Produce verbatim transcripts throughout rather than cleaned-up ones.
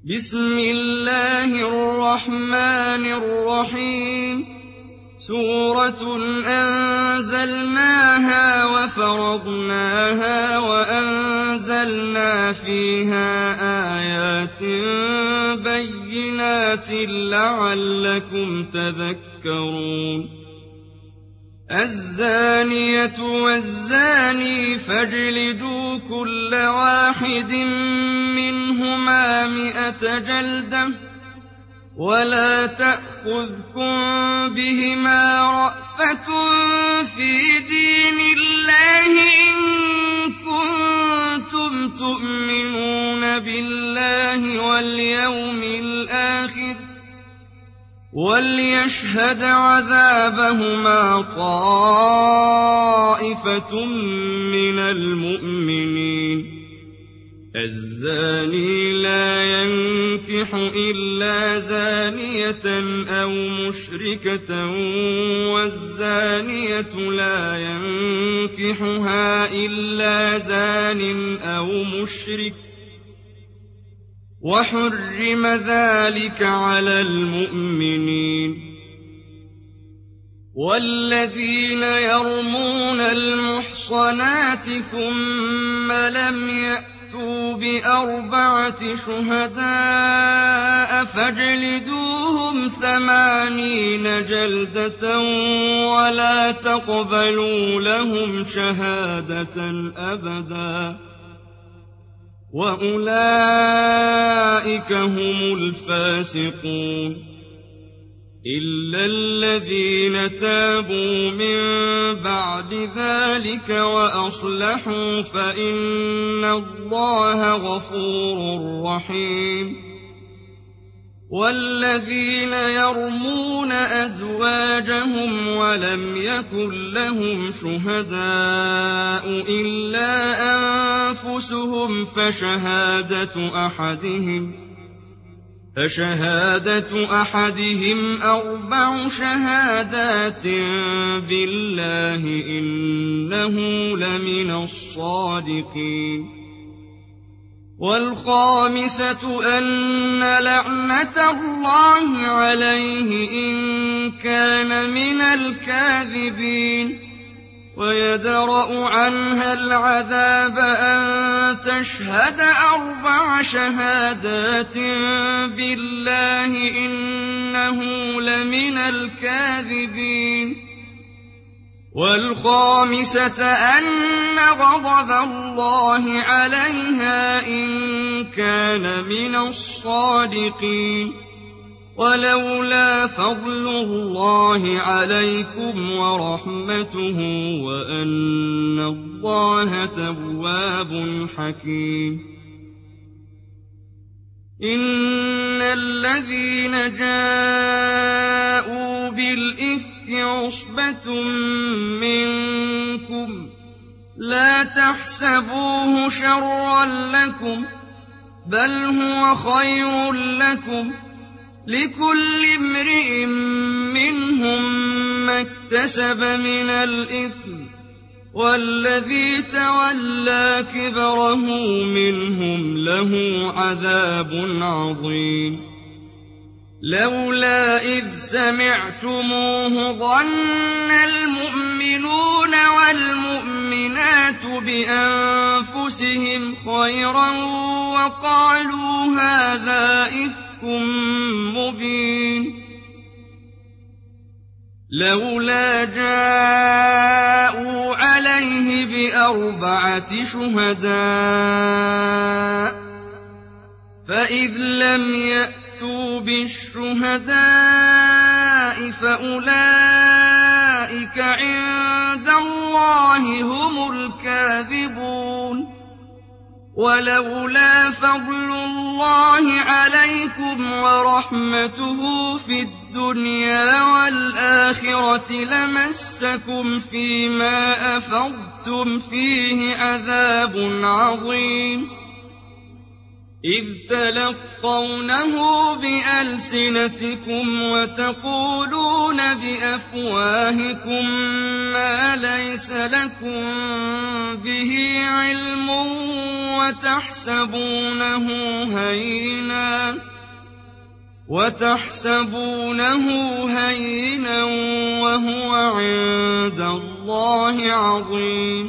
بسم الله الرحمن الرحيم سورة أنزلناها وفرضناها وأنزلنا فيها آيات بينات لعلكم تذكرون الزانية والزاني فاجلدوا كل واحد منهما مئة جلدة ولا تأخذكم بهما رأفة في دين الله إن كنتم تؤمنون بالله واليوم الآخر وليشهد عذابهما طائفة من المؤمنين الزاني لا ينكح إلا زانية أو مشركة والزانية لا ينكحها إلا زان أو مشرك وحرم ذلك على المؤمنين والذين يرمون المحصنات ثم لم يأتوا بأربعة شهداء فاجلدوهم ثمانين جلدة ولا تقبلوا لهم شهادة أبدا وأولئك هم الفاسقون إلا الذين تابوا من بعد ذلك وأصلحوا فإن الله غفور رحيم والذين يرمون أزواجهم ولم يكن لهم شهداء إلا أنفسهم فشهادة أحدهم فشهادة أحدهم أربع شهادات بالله إنه لمن الصادقين والخامسة أن لعنة الله عليه إن كان من الكاذبين ويدرأ عنها العذاب أن تشهد أربع شهادات بالله إنه لمن الكاذبين والخامسة أن غضب الله عليها إن كان من الصادقين ولولا فضل الله عليكم ورحمته وأن الله تواب حكيم إن الذين جاءوا بالإفك عصبة منكم لا تحسبوه شرا لكم بل هو خير لكم لكل امرئ منهم ما اكتسب من الإثم والذي تولى كبره منهم له عذاب عظيم لولا إذ سمعتموه ظن المؤمنون والمؤمنات بأنفسهم خيرا وقالوا هذا إفك مبين لولا جاءوا عليه بأربعة شهداء فإذ لم يأتوا بالشهداء فأولئك عند الله هم الكاذبون ولولا فضل الله عليكم ورحمته في الدنيا والآخرة لمسكم فيما أفضتم فيه عذاب عظيم إذ تلقونه بألسنتكم وتقولون بأفواهكم ما ليس لكم به علم وتحسبونه هينا وتحسبونه هينا وهو عند الله عظيم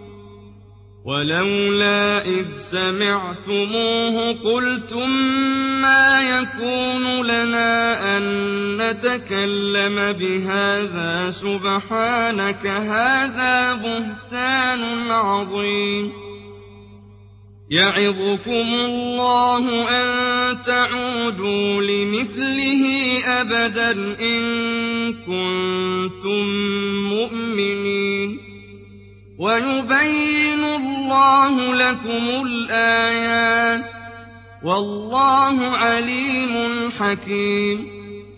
ولولا إذ سمعتموه قلتم ما يكون لنا أن نتكلم بهذا سبحانك هذا بهتان عظيم يعظكم الله أن تعودوا لمثله أبدا إن كنتم مؤمنين ويبين الله لكم الآيات والله عليم حكيم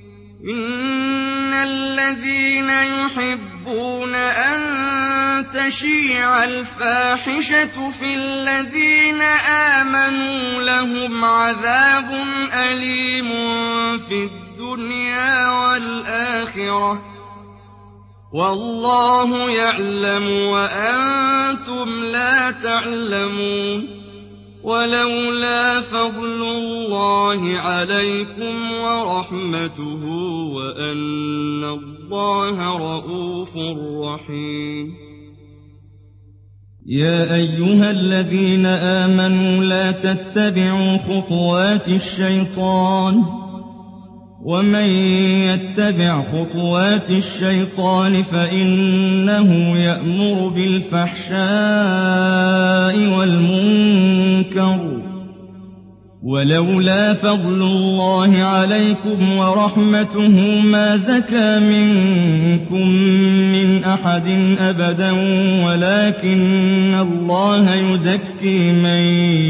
إن الذين يحبون أن تشيع الفاحشة في الذين آمنوا لهم عذاب أليم في الدنيا والآخرة والله يعلم وأنتم لا تعلمون ولولا فضل الله عليكم ورحمته وأن الله رءوف رحيم يا أيها الذين آمنوا لا تتبعوا خطوات الشيطان ومن يتبع خطوات الشيطان فإنه يأمر بالفحشاء والمنكر ولولا فضل الله عليكم ورحمته ما زكى منكم من أحد أبدا ولكن الله يزكي من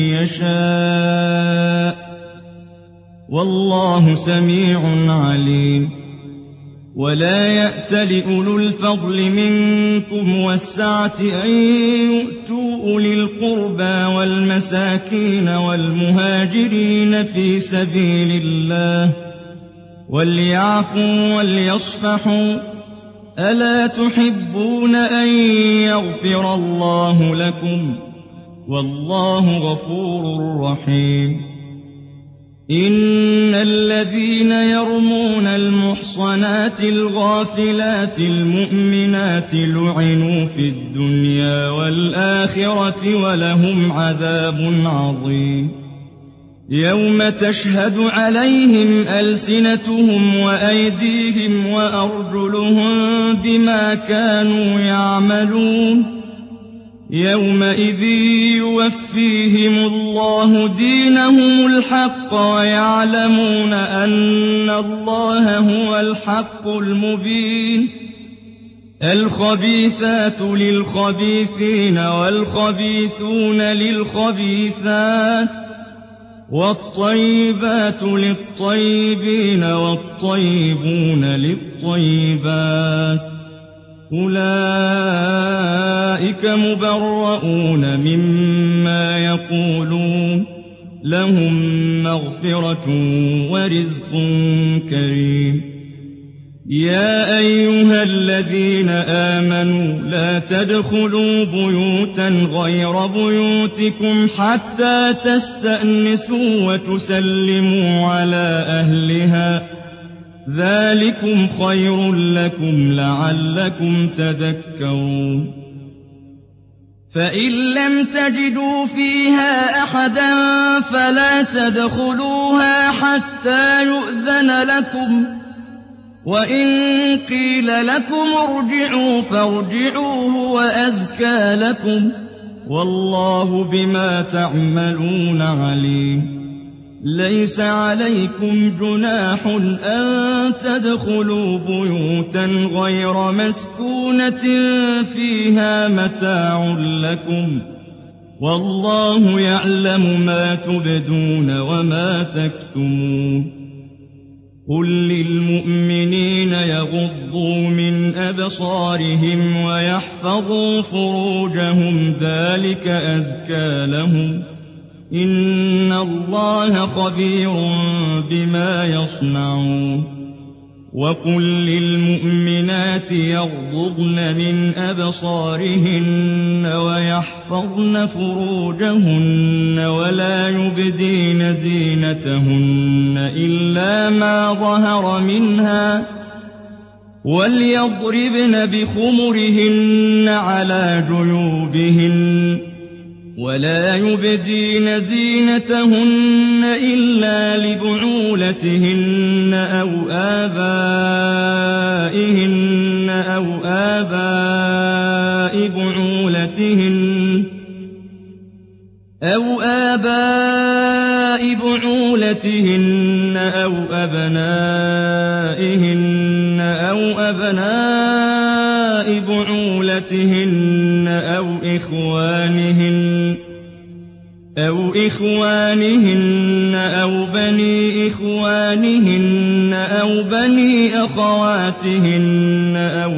يشاء والله سميع عليم ولا يأتل أولو الفضل منكم والسعة أن يؤتوا أولي القربى والمساكين والمهاجرين في سبيل الله وليعفوا وليصفحوا ألا تحبون أن يغفر الله لكم والله غفور رحيم إن الذين يرمون المحصنات الغافلات المؤمنات لعنوا في الدنيا والآخرة ولهم عذاب عظيم يوم تشهد عليهم ألسنتهم وأيديهم وأرجلهم بما كانوا يعملون يومئذ يوفيهم الله دينهم الحق ويعلمون أن الله هو الحق المبين الخبيثات للخبيثين والخبيثون للخبيثات والطيبات للطيبين والطيبون للطيبات أولئك مبرؤون مما يقولون لهم مغفرة ورزق كريم يا أيها الذين آمنوا لا تدخلوا بيوتا غير بيوتكم حتى تستأنسوا وتسلموا على أهلها ذلكم خير لكم لعلكم تذكرون فإن لم تجدوا فيها أحدا فلا تدخلوها حتى يؤذن لكم وإن قيل لكم ارجعوا فارجعوا هو أزكى لكم والله بما تعملون عليم ليس عليكم جناح أن تدخلوا بيوتا غير مسكونة فيها متاع لكم والله يعلم ما تبدون وما تكتمون قل للمؤمنين يغضوا من أبصارهم ويحفظوا فروجهم ذلك أزكى لهم إن الله خبير بما يصنعون وقل للمؤمنات يغضضن من أبصارهن ويحفظن فروجهن ولا يبدين زينتهن إلا ما ظهر منها وليضربن بخمرهن على جيوبهن ولا يبدين زينتهن إلا لبعولتهن أو آبائهن أو آباء بعولتهن أو آباء بعولتهن أو أبنائهن أو أبناء بعولتهن أو إخوانهن أو إخوانهن أو بني إخوانهن أو بني أخواتهن أو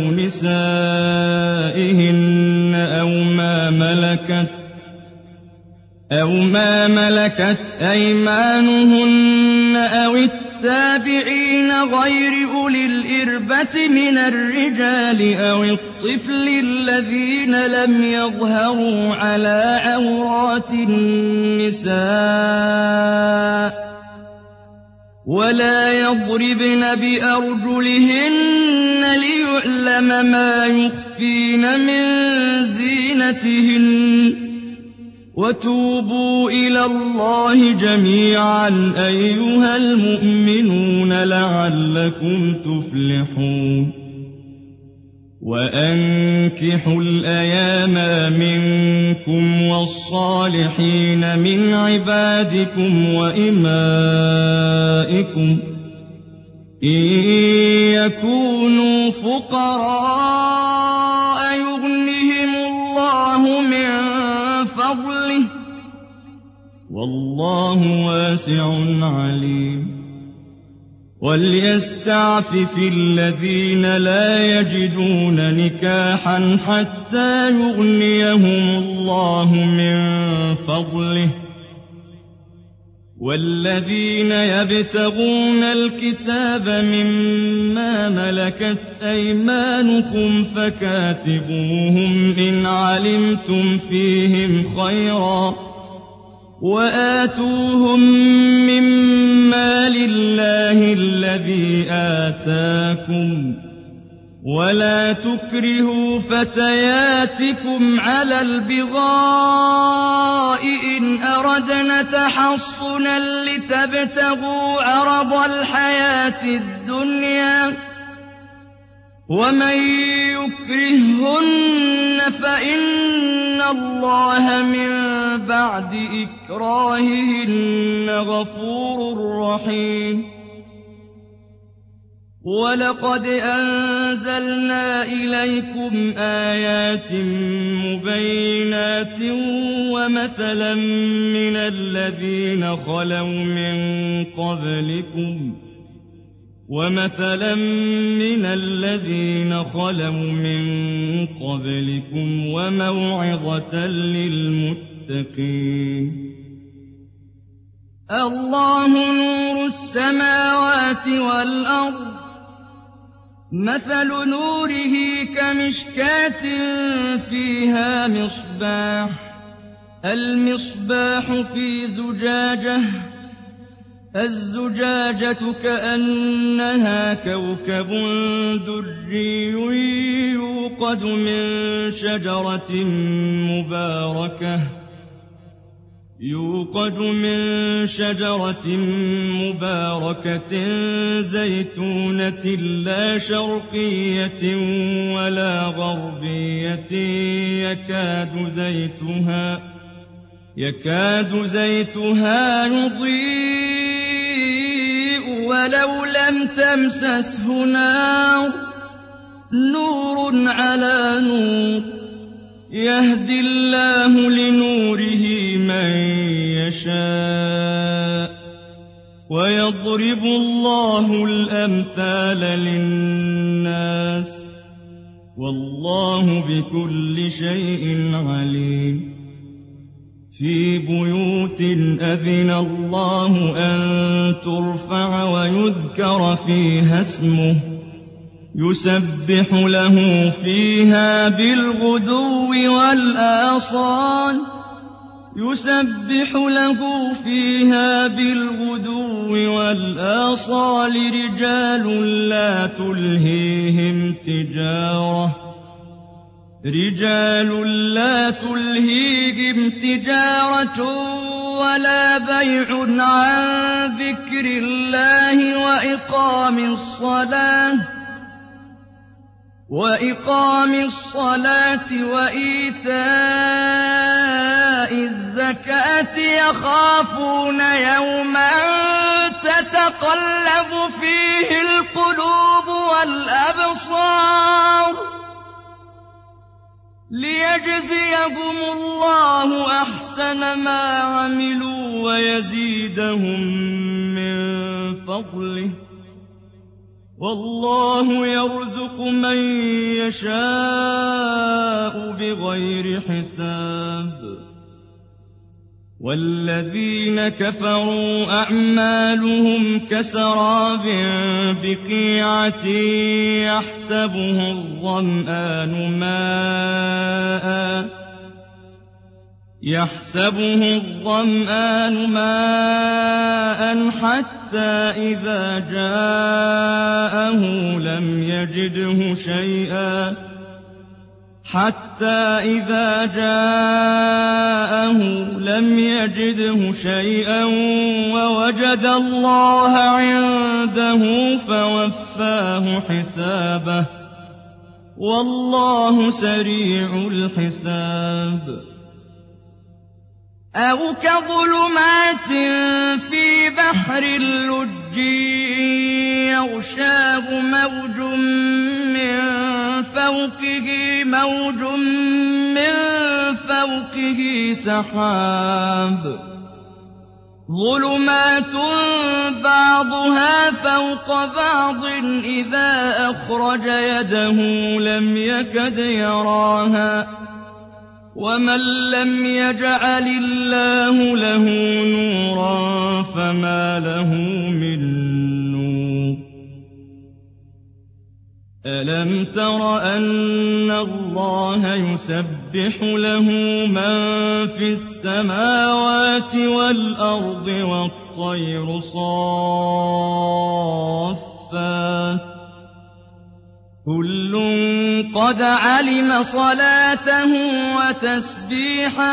نسائهن أو ما ملكت أو ما ملكت أيمانهن أو التابعين غير أولي الإربة من الرجال أو الطفل الذين لم يظهروا على عورات النساء ولا يضربن بأرجلهن ليعلم ما يخفين من زينتهن وتوبوا إلى الله جميعا أيها المؤمنون لعلكم تفلحون وأنكحوا الأيام منكم والصالحين من عبادكم وإمائكم إن يكونوا فقراء يغنهم الله من فضله والله واسع عليم وليستعفف الذين لا يجدون نكاحا حتى يغنيهم الله من فضله والذين يبتغون الكتاب مما ملكت أيمانكم فكاتبوهم إن علمتم فيهم خيرا وآتوهم مما لله الذي آتاكم ولا تكرهوا فتياتكم على البغاء إن أردنا تحصنا لتبتغوا عرض الحياة الدنيا ومن يكرههن فإن الله من بعد إكراههن غفور رحيم ولقد أنزلنا إليكم آيات مبينات ومثلا من الذين خلوا من قبلكم ومثلا من الذين خلوا من قبلكم وموعظة للمتقين الله نور السماوات والأرض مثل نوره كمشكاة فيها مصباح المصباح في زجاجة الزجاجة كأنها كوكب دري يوقد من شجرة مباركة يوقد من شجرة مباركة زيتونة لا شرقية ولا غربية يكاد زيتها يكاد زيتها يضيء ولو لم تمسسه نار نور على نور يهدي الله لنوره من يشاء ويضرب الله الأمثال للناس والله بكل شيء عليم في بيوت أذن الله أن ترفع ويذكر فيها اسمه يسبح له فيها بالغدو والآصال يسبح له فيها بالغدو والآصال رجال لا تلهيهم تجارة رجال لا تلهيهم تجارة ولا بيع عن ذكر الله وإقام الصلاة وإقام الصلاة وإيتاء الزكاة يخافون يوما تتقلب فيه القلوب والأبصار ليجزيهم الله أحسن ما عملوا ويزيدهم من فضله والله يرزق من يشاء بغير حساب والذين كفروا أعمالهم كسراب بقيعة يحسبه الظمآن ماءً يحسبه الظمآن ماء حتى إذا جاءه لم يجده شيئا حتى إذا جاءه لم يجده شيئا ووجد الله عنده فوفاه حسابه والله سريع الحساب أو كظلمات في بحر اللج يغشاه موج من فوقه موج من فوقه سحاب ظلمات بعضها فوق بعض إذا أخرج يده لم يكد يراها ومن لم يجعل الله له نورا فما له من نور ألم تر أن الله يسبح له من في السماوات والأرض والطير صافات كل قد علم صلاته وتسبيحه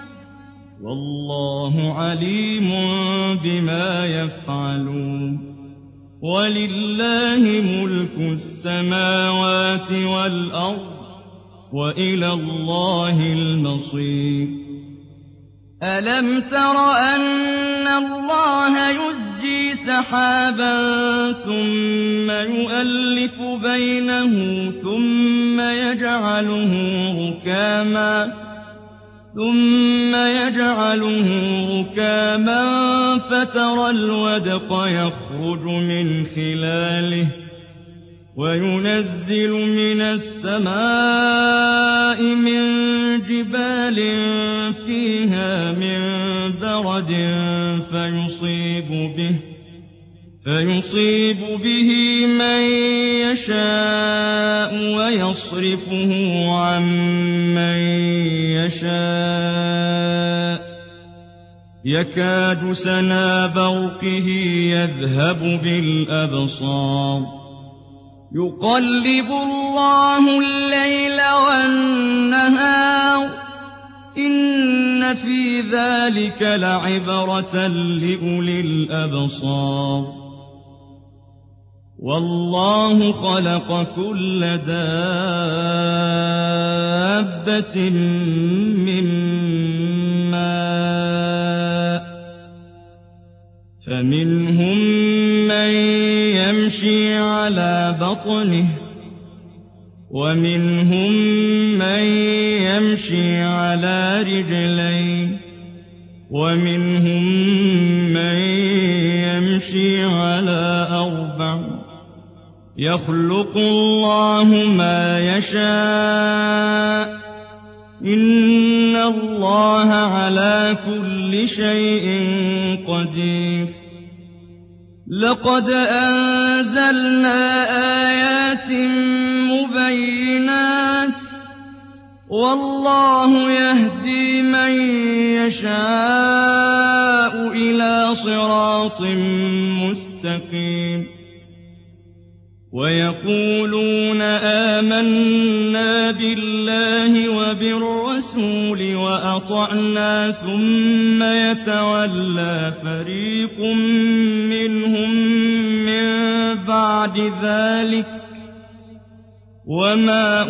والله عليم بما يفعلون ولله ملك السماوات والأرض وإلى الله المصير ألم تر أن الله يزجي سحابا ثم يؤلف بينه ثم يجعله ركاما ثم يجعله ركاما فترى الودق يخرج من خلاله وينزل من السماء من جبال فيها من برد فيصيب به فيصيب به من يشاء ويصرفه عن من يشاء يكاد سنا برقه يذهب بالأبصار يقلب الله الليل والنهار إن في ذلك لعبرة لأولي الأبصار والله خلق كل دابة من ماء فمنهم من يمشي على بطنه ومنهم من يمشي على رجلين ومنهم من يمشي على أربع يخلق الله ما يشاء إن اللَّهَ عَلَىٰ كُلِّ شَيْءٍ قَدِيرٌ لَقَدْ أَنزَلْنَا آيَاتٍ مُبَيِّنَاتٍ وَاللَّهُ يَهْدِي مَن يَشَاءُ إِلَىٰ صِرَاطٍ مُّسْتَقِيمٍ وَيَقُولُونَ آمَنَّا بِاللَّهِ وَبِالرَّسُولِ وَأَطَعْنَا ثُمَّ يَتَوَلَّىٰ فَرِيقٌ مِّنْهُم مِّن بَعْدِ ذَٰلِكَ ۚ وَمَا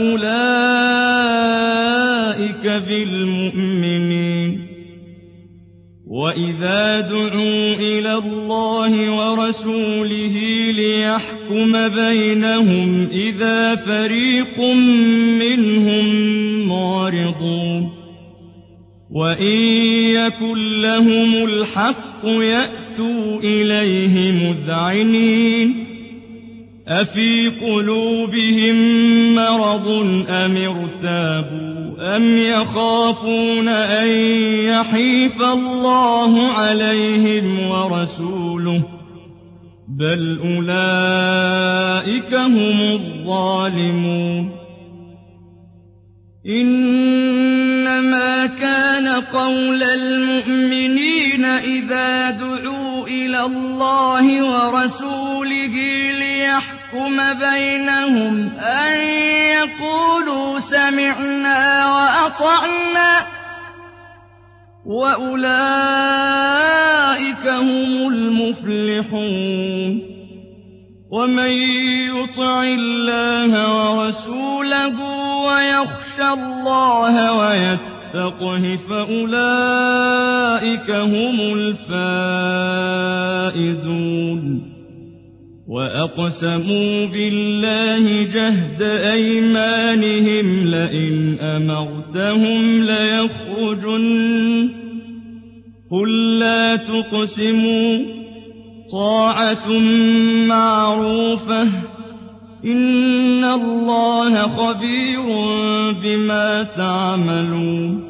أُولَٰئِكَ بِالْمُؤْمِنِينَ وَإِذَا دُعُوا إِلَى اللَّهِ وَرَسُولِهِ لِيَحْكُمَ بَيْنَهُمْ إِذَا فَرِيقٌ مِّنْهُم مُّعْرِضُونَ وَإِن يَكُن لَّهُمُ الْحَقُّ يَأْتُوا إِلَيْهِ مُذْعِنِينَ أَفِي قُلُوبِهِم مَّرَضٌ أَمِ ارْتَابُوا أَمْ يَخَافُونَ أَن يَحِيفَ اللَّهُ عَلَيْهِمْ وَرَسُولُهُ بَلْ أُولَٰئِكَ هُمُ الظَّالِمُونَ إِنَّمَا كَانَ قَوْلَ الْمُؤْمِنِينَ إِذَا دُعُوا إِلَى اللَّهِ وَرَسُولِهِ لِيَحْكُمَ بَيْنَهُمْ أَن يَقُولُوا سَمِعْنَا وَأَطَعْنَا ۚ وَأُولَٰئِكَ هُمُ الْمُفْلِحُونَ وَمَن يُطِعِ اللَّهَ وَرَسُولَهُ وَيَخْشَ اللَّهَ وَيَتَّقْهِ فَأُولَٰئِكَ هُمُ الْفَائِزُونَ وَأَقْسَمُوا بِاللَّهِ جَهْدَ أَيْمَانِهِمْ لَئِنْ أَمَرْتَهُمْ لَيَخْرُجُنَّ قُل لَّا تُقْسِمُوا طَاعَةٌ مَّعْرُوفَةٌ ۚ إِنَّ اللَّهَ خَبِيرٌ بِمَا تَعْمَلُونَ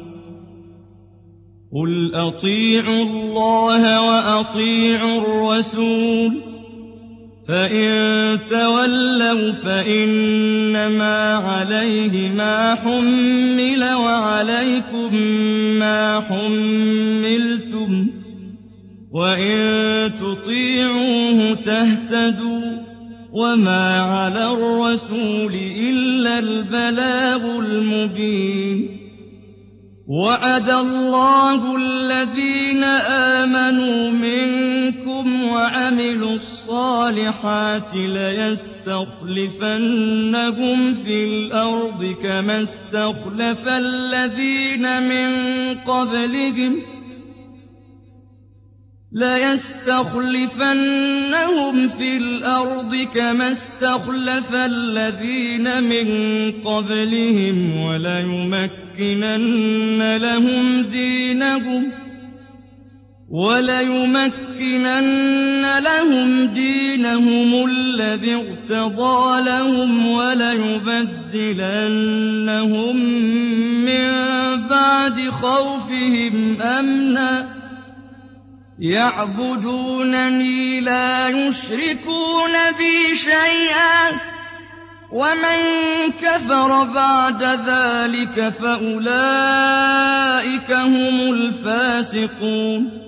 قُلْ أَطِيعُوا اللَّهَ وَأَطِيعُوا الرَّسُولَ ۖ فَإِن تَوَلَّوْا فَإِنَّمَا عَلَيْهِ مَا حُمِّلَ وَعَلَيْكُم مَّا حُمِّلْتُمْ ۖ وَإِن تُطِيعُوهُ تَهْتَدُوا ۚ وَمَا عَلَى الرَّسُولِ إِلَّا الْبَلَاغُ الْمُبِينُ وَعَدَ اللَّهُ الَّذِينَ آمَنُوا مِنكُمْ وَعَمِلُوا الصَّالِحَاتِ لَيَسْتَخْلِفَنَّهُمْ فِي الْأَرْضِ كَمَا اسْتَخْلَفَ الَّذِينَ مِن قَبْلِهِمْ لَيَسْتَخْلِفَنَّهُمْ فِي الْأَرْضِ كَمَا اسْتَخْلَفَ الَّذِينَ مِن قَبْلِهِمْ وَلَيُمَكِّنَنَّ لَهُمْ دِينَهُمْ وَلَيُمَكِّنَنَّ لَهُمْ دِينَهُمُ الَّذِي ارْتَضَىٰ لَهُمْ وَلَيُبَدِّلَنَّهُم مِّن بَعْدِ خَوْفِهِمْ أَمْنًا يَعْبُدُونَنِي لَا يُشْرِكُونَ بِي شَيْئًا ۚ وَمَن كَفَرَ بَعْدَ ذَٰلِكَ فَأُولَٰئِكَ هُمُ الْفَاسِقُونَ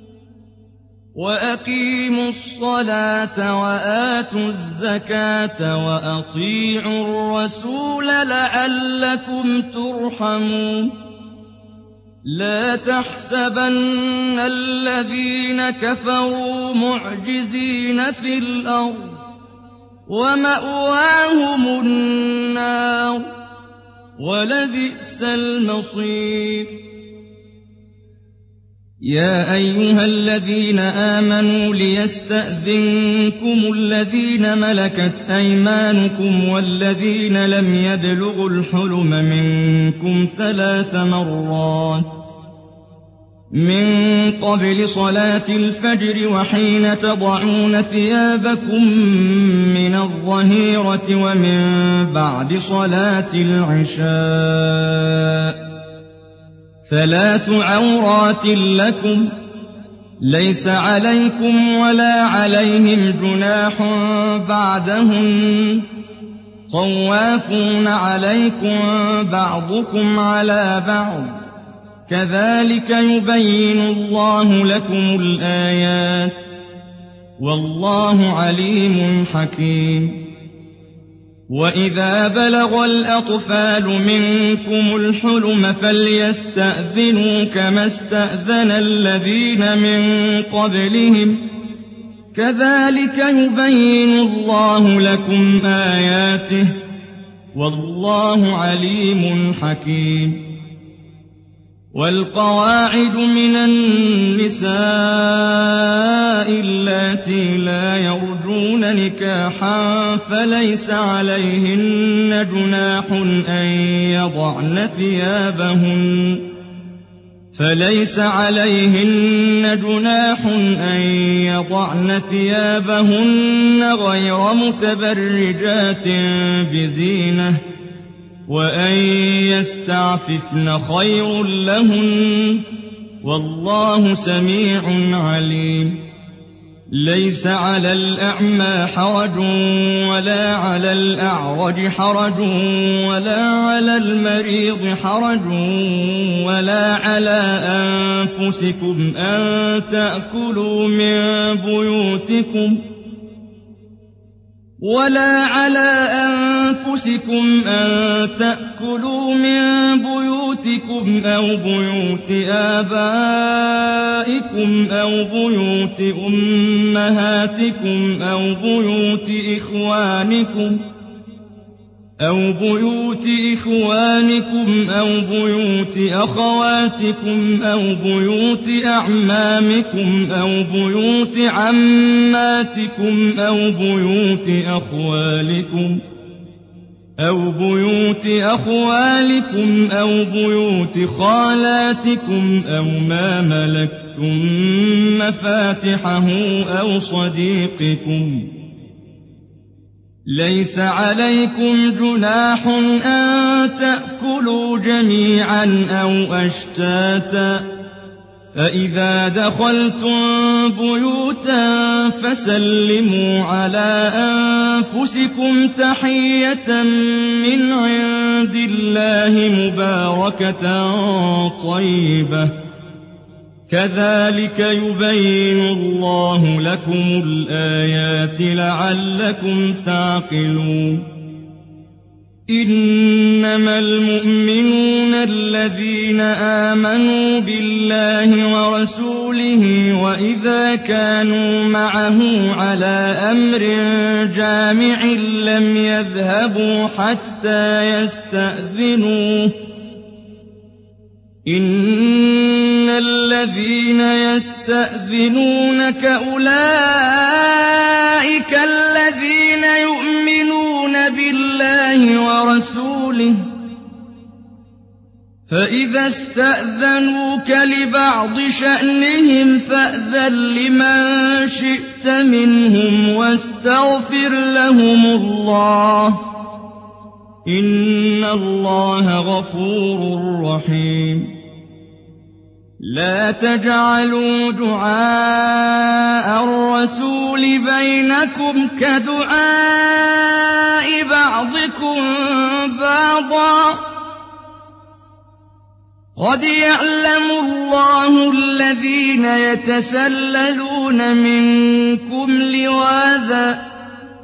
وَأَقِيمُوا الصَّلَاةَ وَآتُوا الزَّكَاةَ وَأَطِيعُوا الرَّسُولَ لَعَلَّكُمْ تُرْحَمُونَ لَا تَحْسَبَنَّ الَّذِينَ كَفَرُوا مُعْجِزِينَ فِي الْأَرْضِ ۚ وَمَأْوَاهُمُ النَّارُ ۖ وَلَبِئْسَ الْمَصِيرُ يَا أَيُّهَا الَّذِينَ آمَنُوا لِيَسْتَأْذِنكُمُ الَّذِينَ مَلَكَتْ أَيْمَانُكُمْ وَالَّذِينَ لَمْ يَبْلُغُوا الْحُلُمَ مِنكُمْ ثَلَاثَ مَرَّاتٍ مِّن قَبْلِ صَلَاةِ الْفَجْرِ وَحِينَ تَضَعُونَ ثِيَابَكُم مِّنَ الظَّهِيرَةِ وَمِن بَعْدِ صَلَاةِ الْعِشَاءِ ثلاث عورات لكم ليس عليكم ولا عليهم جناح بعدهن طوافون عليكم بعضكم على بعض كذلك يبين الله لكم الآيات والله عليم حكيم وإذا بلغ الأطفال منكم الحلم فليستأذنوا كما استأذن الذين من قبلهم كذلك يبين الله لكم آياته والله عليم حكيم والقواعد من النساء اللاتي لا يرجون نكاحا فليس عليهن جناح أن يضعن ثيابهن فليس عليهن جناح أن يضعن ثيابهن غير متبرجات بزينة وأن يستعففن خير لهن والله سميع عليم ليس على الأعمى حرج ولا على الأعرج حرج ولا على المريض حرج ولا على أنفسكم أن تأكلوا من بيوتكم ولا على أنفسكم أن تأكلوا من بيوتكم أو بيوت آبائكم أو بيوت أمهاتكم أو بيوت إخوانكم أو بيوت إخوانكم أو بيوت أخواتكم أو بيوت أعمامكم أو بيوت عماتكم أو بيوت أخوالكم أو بيوت أخوالكم أو بيوت خالاتكم أو ما ملكتم مفاتحه أو صديقكم ليس عليكم جناح أن تأكلوا جميعا أو أشتاتا فإذا دخلتم بيوتا فسلموا على أنفسكم تحية من عند الله مباركة طيبة كذلك يبين الله لكم الآيات لعلكم تعقلون إنما المؤمنون الذين آمنوا بالله ورسوله وإذا كانوا معه على أمر جامع لم يذهبوا حتى يستأذنوه إن الذين يستأذنونك أولئك الذين يؤمنون بالله ورسوله فإذا استأذنوك لبعض شأنهم فأذن لمن شئت منهم واستغفر لهم الله إن الله غفور رحيم لا تجعلوا دعاء الرسول بينكم كدعاء بعضكم بعضا قد يعلم الله الذين يتسللون منكم لواذا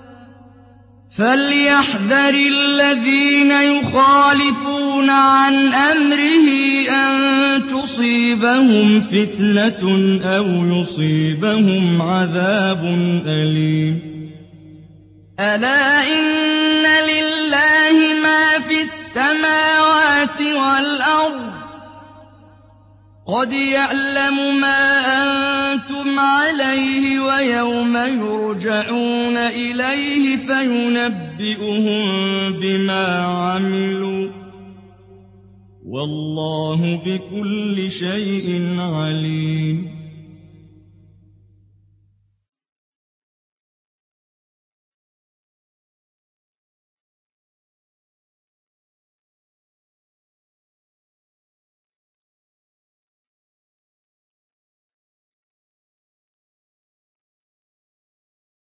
فليحذر الذين يخالفون عن أمره أن تصيبهم فتنة أو يصيبهم عذاب أليم ألا إن لله ما في السماوات والأرض قد يعلم ما أنتم عليه ويوم يرجعون إليه فينبئهم بما عملوا والله بكل شيء عليم